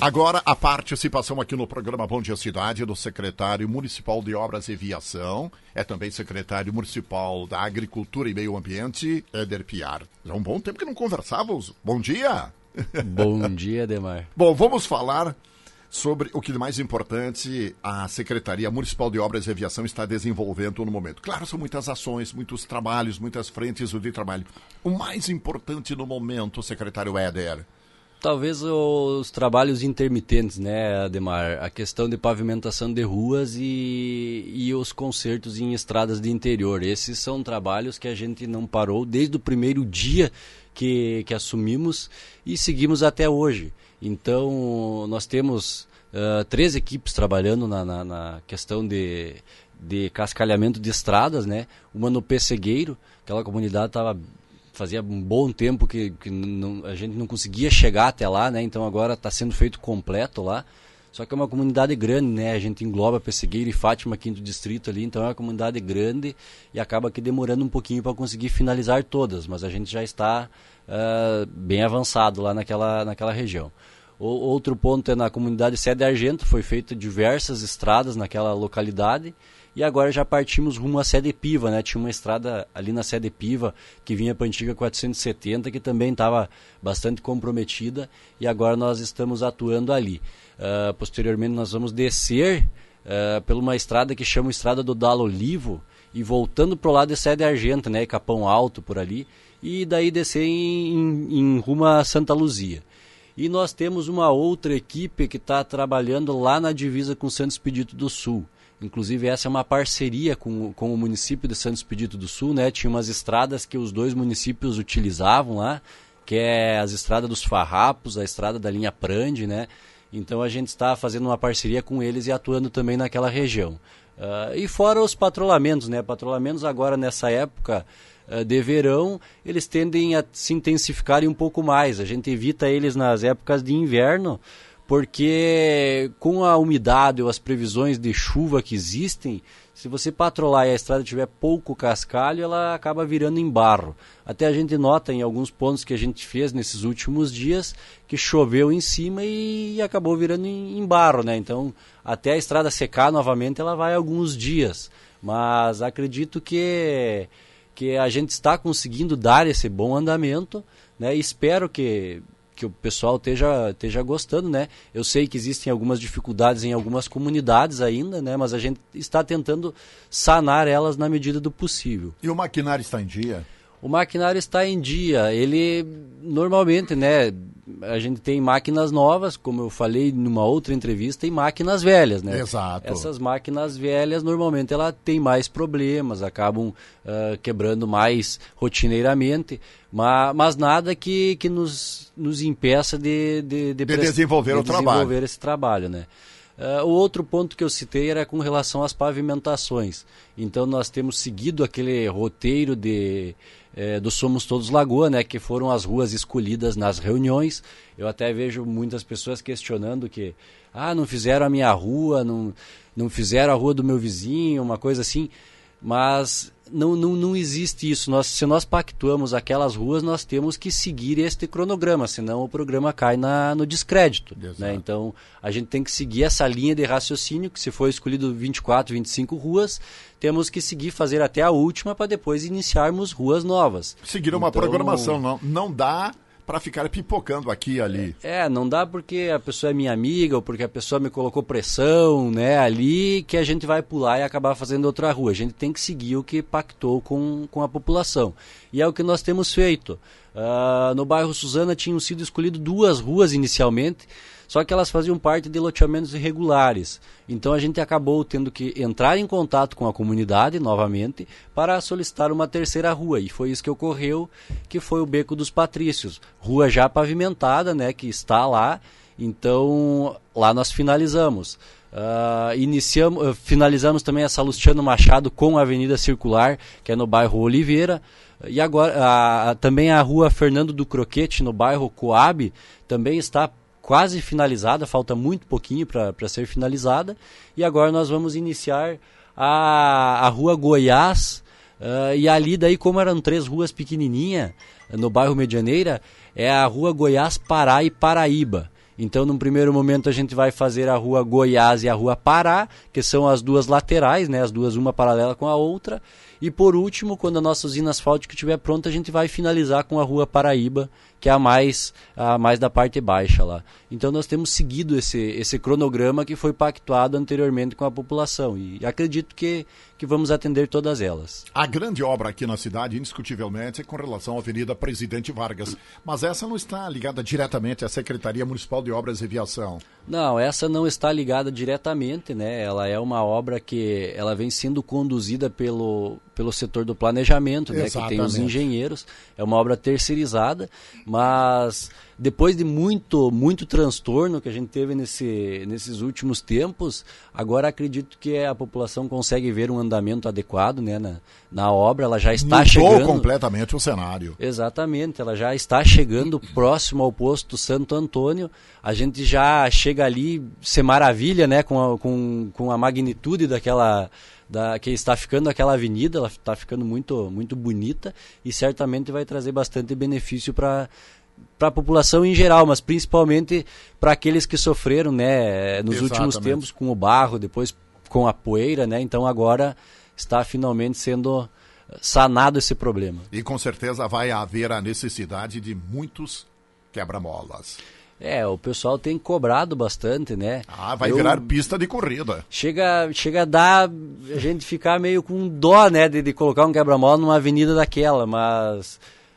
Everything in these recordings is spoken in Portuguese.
Agora, a participação aqui no programa Bom Dia Cidade do secretário municipal de Obras e Viação, é também secretário municipal da Agricultura e Meio Ambiente, Éder Piar. Já há um bom tempo que não conversávamos. Bom dia! Bom dia, Ademar. Bom, vamos falar sobre o que de mais importante a Secretaria Municipal de Obras e Aviação está desenvolvendo no momento. Claro, são muitas ações, muitos trabalhos, muitas frentes de trabalho. O mais importante no momento, secretário Éder? Talvez os trabalhos intermitentes, né, Ademar? A questão de pavimentação de ruas e os consertos em estradas de interior. Esses são trabalhos que a gente não parou desde o primeiro dia que assumimos e seguimos até hoje. Então, nós temos 3 equipes trabalhando na questão de cascalhamento de estradas, né? Uma no Pessegueiro, aquela comunidade fazia um bom tempo que a gente não conseguia chegar até lá, né? Então agora está sendo feito completo lá. Só que é uma comunidade grande, né? A gente engloba Pessegueiro e Fátima, 5º distrito ali, então é uma comunidade grande e acaba aqui demorando um pouquinho para conseguir finalizar todas, mas a gente já está bem avançado lá naquela região. Outro ponto é na comunidade Sede Argento, foi feito diversas estradas naquela localidade e agora já partimos rumo à Sede Piva, né? Tinha uma estrada ali na Sede Piva que vinha para a antiga 470 que também estava bastante comprometida e agora nós estamos atuando ali. Posteriormente nós vamos descer por uma estrada que chama Estrada do Dalo Olivo e voltando para o lado de Sede Argento, né? Capão Alto por ali e daí descer em rumo a Santa Luzia. E nós temos uma outra equipe que está trabalhando lá na divisa com Santo Expedito do Sul. Inclusive essa é uma parceria com o município de Santo Expedito do Sul, né? Tinha umas estradas que os 2 municípios utilizavam lá, que é as estradas dos Farrapos, a estrada da linha Prande, né? Então a gente está fazendo uma parceria com eles e atuando também naquela região. E fora os patrulhamentos, né? Patrulhamentos agora nessa época de verão, eles tendem a se intensificarem um pouco mais. A gente evita eles nas épocas de inverno, porque com a umidade ou as previsões de chuva que existem, se você patrolar e a estrada tiver pouco cascalho, ela acaba virando em barro. Até a gente nota em alguns pontos que a gente fez nesses últimos dias que choveu em cima e acabou virando em barro, né? Então, até a estrada secar novamente, ela vai alguns dias. Mas acredito que a gente está conseguindo dar esse bom andamento, né? E espero que o pessoal esteja gostando, né? Eu sei que existem algumas dificuldades em algumas comunidades ainda, né? Mas a gente está tentando sanar elas na medida do possível. E o maquinário está em dia? O maquinário está em dia. Ele, normalmente, né? A gente tem máquinas novas, como eu falei numa outra entrevista, e máquinas velhas, né? Exato. Essas máquinas velhas, normalmente, ela tem mais problemas, acabam quebrando mais rotineiramente, mas nada que nos impeça de desenvolver o trabalho. Desenvolver esse trabalho, né? O outro ponto que eu citei era com relação às pavimentações. Então nós temos seguido aquele roteiro do Somos Todos Lagoa, né, que foram as ruas escolhidas nas reuniões. Eu até vejo muitas pessoas questionando que não fizeram a minha rua, não fizeram a rua do meu vizinho, uma coisa assim. Mas não existe isso. Se nós pactuamos aquelas ruas, nós temos que seguir este cronograma, senão o programa cai no descrédito. Né? Então, a gente tem que seguir essa linha de raciocínio, que se for escolhido 24, 25 ruas, temos que seguir, fazer até a última, para depois iniciarmos ruas novas. Seguir uma programação, não dá para ficar pipocando aqui e ali. Não dá porque a pessoa é minha amiga ou porque a pessoa me colocou pressão, né, ali, que a gente vai pular e acabar fazendo outra rua. A gente tem que seguir o que pactou com a população. E é o que nós temos feito. No bairro Suzana tinham sido escolhidas 2 ruas inicialmente, só que elas faziam parte de loteamentos irregulares. Então a gente acabou tendo que entrar em contato com a comunidade novamente para solicitar uma 3ª rua. E foi isso que ocorreu, que foi o Beco dos Patrícios. Rua já pavimentada, né, que está lá. Então lá nós finalizamos. Finalizamos também a Salustiano Machado com a Avenida Circular, que é no bairro Oliveira. E agora também a Rua Fernando do Croquete, no bairro Coab, também está quase finalizada, falta muito pouquinho para ser finalizada. E agora nós vamos iniciar a Rua Goiás, e ali daí, como eram 3 ruas pequenininhas, no bairro Medianeira, é a Rua Goiás, Pará e Paraíba. Então, num primeiro momento, a gente vai fazer a rua Goiás e a rua Pará, que são as duas laterais, né, as duas uma paralela com a outra. E por último, quando a nossa usina asfáltica estiver pronta, a gente vai finalizar com a rua Paraíba, que é a mais da parte baixa lá. Então nós temos seguido esse cronograma que foi pactuado anteriormente com a população e acredito que vamos atender todas elas. A grande obra aqui na cidade, indiscutivelmente, é com relação à Avenida Presidente Vargas, mas essa não está ligada diretamente à Secretaria Municipal de Obras e Viação. Não, essa não está ligada diretamente, né? Ela é uma obra que ela vem sendo conduzida pelo setor do planejamento, né? Que tem os engenheiros. É uma obra terceirizada, mas depois de muito transtorno que a gente teve nesses últimos tempos, agora acredito que a população consegue ver um andamento adequado, né, na obra. Ela já está chegando... Mudou completamente o cenário. Exatamente, ela já está chegando próximo ao posto Santo Antônio. A gente já chega ali, se maravilha, né, com a magnitude que está ficando aquela avenida. Ela está ficando muito bonita e certamente vai trazer bastante benefício para a população em geral, mas principalmente para aqueles que sofreram, né, nos últimos tempos com o barro, depois com a poeira, né? Então agora está finalmente sendo sanado esse problema. E com certeza vai haver a necessidade de muitos quebra-molas. O pessoal tem cobrado bastante, né? Vai virar pista de corrida. Chega a dar a gente ficar meio com dó, né, de colocar um quebra-mola numa avenida daquela, mas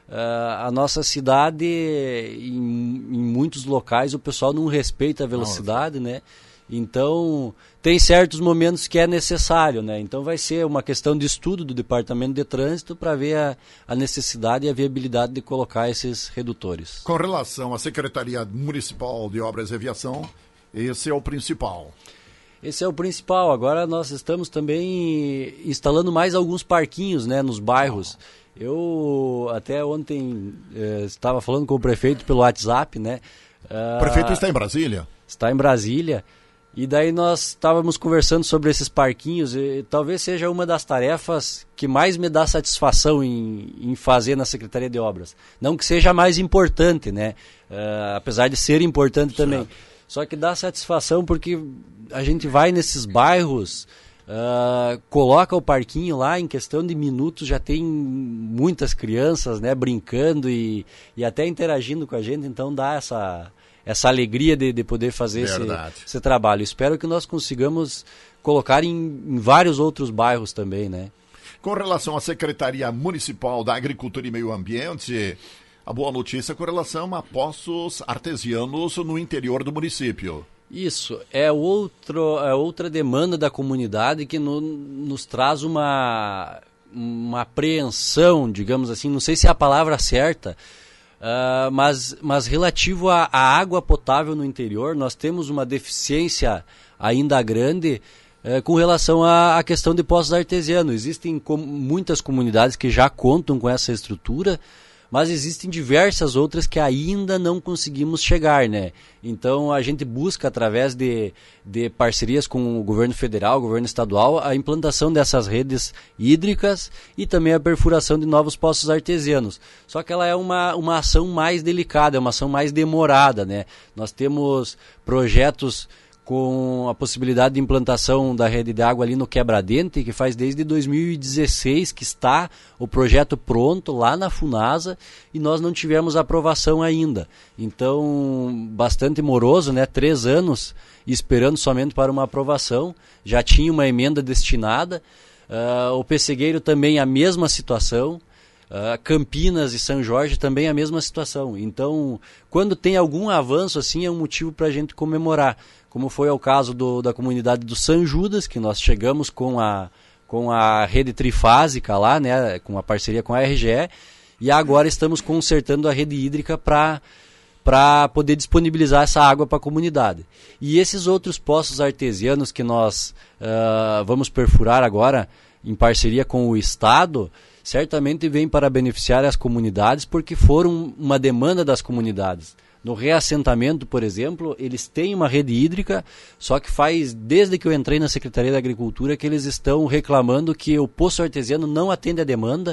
a nossa cidade, em muitos locais, o pessoal não respeita a velocidade, né? Então, tem certos momentos que é necessário, né? Então vai ser uma questão de estudo do Departamento de Trânsito para ver a necessidade e a viabilidade de colocar esses redutores. Com relação à Secretaria Municipal de Obras e Aviação, esse é o principal. Esse é o principal. Agora nós estamos também instalando mais alguns parquinhos, né, nos bairros. Eu até ontem estava falando com o prefeito pelo WhatsApp, né? O prefeito está em Brasília? Está em Brasília. E daí nós estávamos conversando sobre esses parquinhos e talvez seja uma das tarefas que mais me dá satisfação em fazer na Secretaria de Obras. Não que seja a mais importante, né? Apesar de ser importante também. Certo. Só que dá satisfação porque a gente vai nesses bairros, coloca o parquinho lá, em questão de minutos já tem muitas crianças, né, brincando e até interagindo com a gente, então dá essa alegria de poder fazer esse trabalho. Espero que nós consigamos colocar em vários outros bairros também, né? Com relação à Secretaria Municipal da Agricultura e Meio Ambiente, a boa notícia com relação a poços artesianos no interior do município. Isso, é outra demanda da comunidade que nos traz uma apreensão, digamos assim, não sei se é a palavra certa, mas relativo à água potável no interior, nós temos uma deficiência ainda grande com relação à questão de poços artesianos. Existem muitas comunidades que já contam com essa estrutura, mas existem diversas outras que ainda não conseguimos chegar, né? Então a gente busca, através de parcerias com o governo federal, o governo estadual, a implantação dessas redes hídricas e também a perfuração de novos poços artesianos. Só que ela é uma ação mais delicada, é uma ação mais demorada, né? Nós temos projetos com a possibilidade de implantação da rede de água ali no Quebra-Dente, que faz desde 2016 que está o projeto pronto lá na Funasa e nós não tivemos aprovação ainda. Então, bastante moroso, né? 3 anos esperando somente para uma aprovação, já tinha uma emenda destinada. O Pessegueiro também a mesma situação. Campinas e São Jorge também a mesma situação. Então, quando tem algum avanço assim, é um motivo para a gente comemorar. Como foi o caso da comunidade do São Judas, que nós chegamos com a rede trifásica lá, né, com a parceria com a RGE, e agora estamos consertando a rede hídrica para poder disponibilizar essa água para a comunidade. E esses outros poços artesianos que nós vamos perfurar agora, em parceria com o Estado, certamente vem para beneficiar as comunidades, porque foram uma demanda das comunidades. No reassentamento, por exemplo, eles têm uma rede hídrica, só que desde que eu entrei na Secretaria da Agricultura, que eles estão reclamando que o poço artesiano não atende a demanda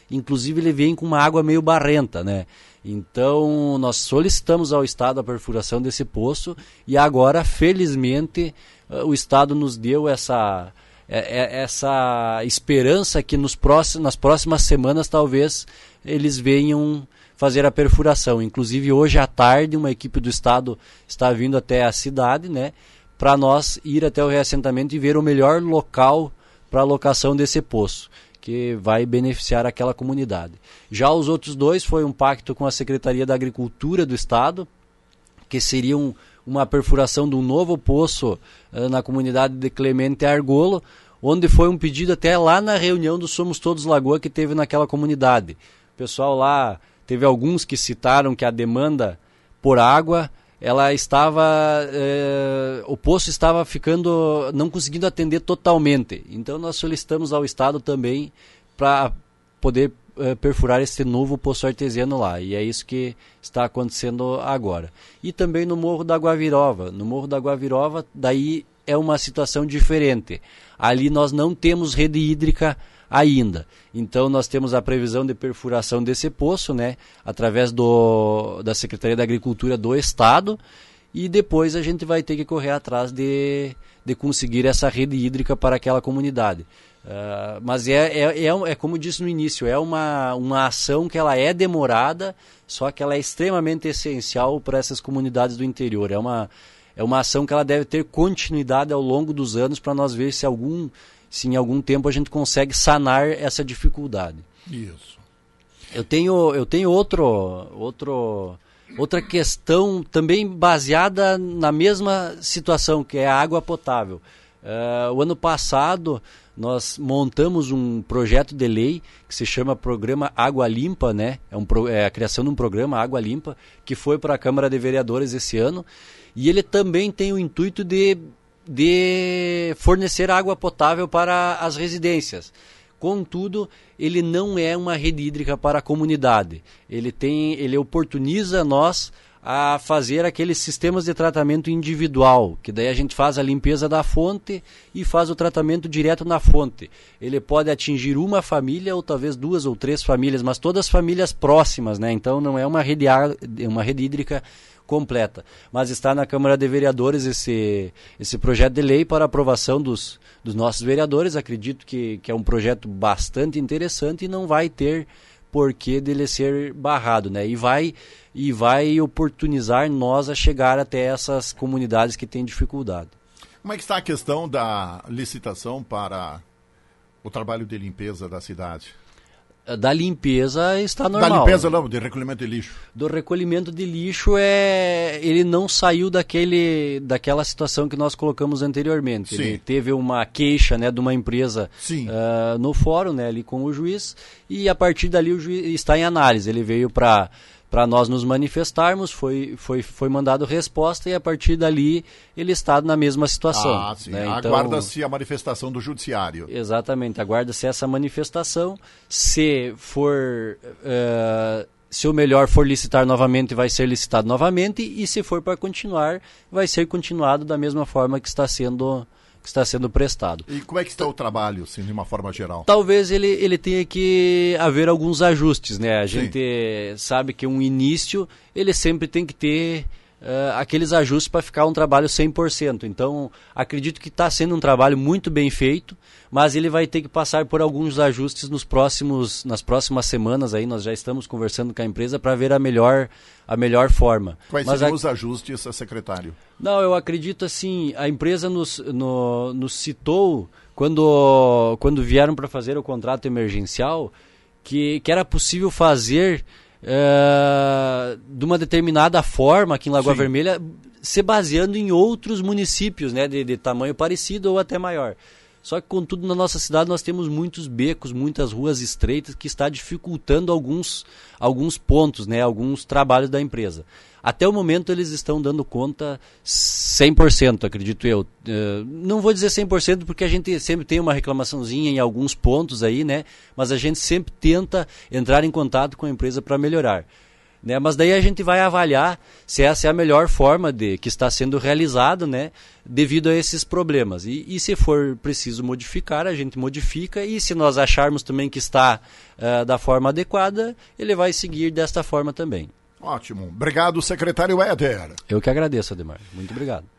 inclusive ele vem com uma água meio barrenta, né? Então, nós solicitamos ao Estado a perfuração desse poço e agora, felizmente, o Estado nos deu essa esperança que nas próximas semanas talvez eles venham fazer a perfuração. Inclusive, hoje à tarde, uma equipe do Estado está vindo até a cidade, né, para nós ir até o reassentamento e ver o melhor local para a locação desse poço, que vai beneficiar aquela comunidade. Já os outros dois foi um pacto com a Secretaria da Agricultura do Estado, que seria uma perfuração de um novo poço na comunidade de Clemente Argolo, onde foi um pedido até lá na reunião do Somos Todos Lagoa que teve naquela comunidade. O pessoal lá, teve alguns que citaram que a demanda por água, ela estava, o poço estava ficando, não conseguindo atender totalmente. Então nós solicitamos ao Estado também para poder perfurar esse novo poço artesiano lá. E é isso que está acontecendo agora. E também no Morro da Guavirova. No Morro da Guavirova, daí é uma situação diferente. Ali nós não temos rede hídrica ainda. Então nós temos a previsão de perfuração desse poço, né, através da Secretaria da Agricultura do Estado, e depois a gente vai ter que correr atrás de conseguir essa rede hídrica para aquela comunidade. Mas é como disse no início, é uma ação que ela é demorada, só que ela é extremamente essencial para essas comunidades do interior. É uma ação que ela deve ter continuidade ao longo dos anos para nós ver se em algum tempo a gente consegue sanar essa dificuldade. Isso. Eu tenho outra questão também baseada na mesma situação, que é a água potável. O ano passado nós montamos um projeto de lei que se chama Programa Água Limpa, né? É a criação de um programa Água Limpa, que foi para a Câmara de Vereadores esse ano, e ele também tem o intuito de fornecer água potável para as residências. Contudo, ele não é uma rede hídrica para a comunidade. Ele oportuniza nós a fazer aqueles sistemas de tratamento individual, que daí a gente faz a limpeza da fonte e faz o tratamento direto na fonte. Ele pode atingir uma família ou talvez 2 ou 3 famílias, mas todas famílias próximas, né? Então não é uma rede hídrica completa. Mas está na Câmara de Vereadores esse projeto de lei para aprovação dos nossos vereadores. Acredito que é um projeto bastante interessante e não vai ter porquê dele ser barrado, né? E vai oportunizar nós a chegar até essas comunidades que têm dificuldade. Como é que está a questão da licitação para o trabalho de limpeza da cidade? Da limpeza está normal. Da limpeza não, de recolhimento de lixo. Do recolhimento de lixo ele não saiu daquela situação que nós colocamos anteriormente. Sim. Ele teve uma queixa, né, de uma empresa no fórum, né, ali com o juiz, e a partir dali o juiz está em análise. Ele veio para nós nos manifestarmos, foi mandado resposta e a partir dali ele está na mesma situação. Sim. Né? Aguarda-se a manifestação do judiciário. Exatamente, aguarda-se essa manifestação. Se o melhor for licitar novamente, vai ser licitado novamente, e se for para continuar, vai ser continuado da mesma forma que está sendo prestado. E como é que está o trabalho, assim, de uma forma geral? Talvez ele tenha que haver alguns ajustes, né? A gente sabe que um início, ele sempre tem que ter aqueles ajustes para ficar um trabalho 100%. Então, acredito que está sendo um trabalho muito bem feito, mas ele vai ter que passar por alguns ajustes nas próximas semanas. Aí nós já estamos conversando com a empresa para ver a melhor forma. Quais seriam os ajustes, secretário? Não, eu acredito assim, a empresa nos citou, quando vieram para fazer o contrato emergencial, que era possível fazer de uma determinada forma aqui em Lagoa Vermelha, se baseando em outros municípios, né, de tamanho parecido ou até maior. Só que, contudo, na nossa cidade nós temos muitos becos, muitas ruas estreitas, que está dificultando alguns pontos, né, alguns trabalhos da empresa. Até o momento eles estão dando conta 100%, acredito eu. Não vou dizer 100% porque a gente sempre tem uma reclamaçãozinha em alguns pontos aí, né? Mas a gente sempre tenta entrar em contato com a empresa para melhorar. né? Mas daí a gente vai avaliar se essa é a melhor forma que está sendo realizado, né? Devido a esses problemas. E se for preciso modificar, a gente modifica, e se nós acharmos também que está da forma adequada, ele vai seguir desta forma também. Ótimo. Obrigado, secretário Éder. Eu que agradeço, Ademar. Muito obrigado.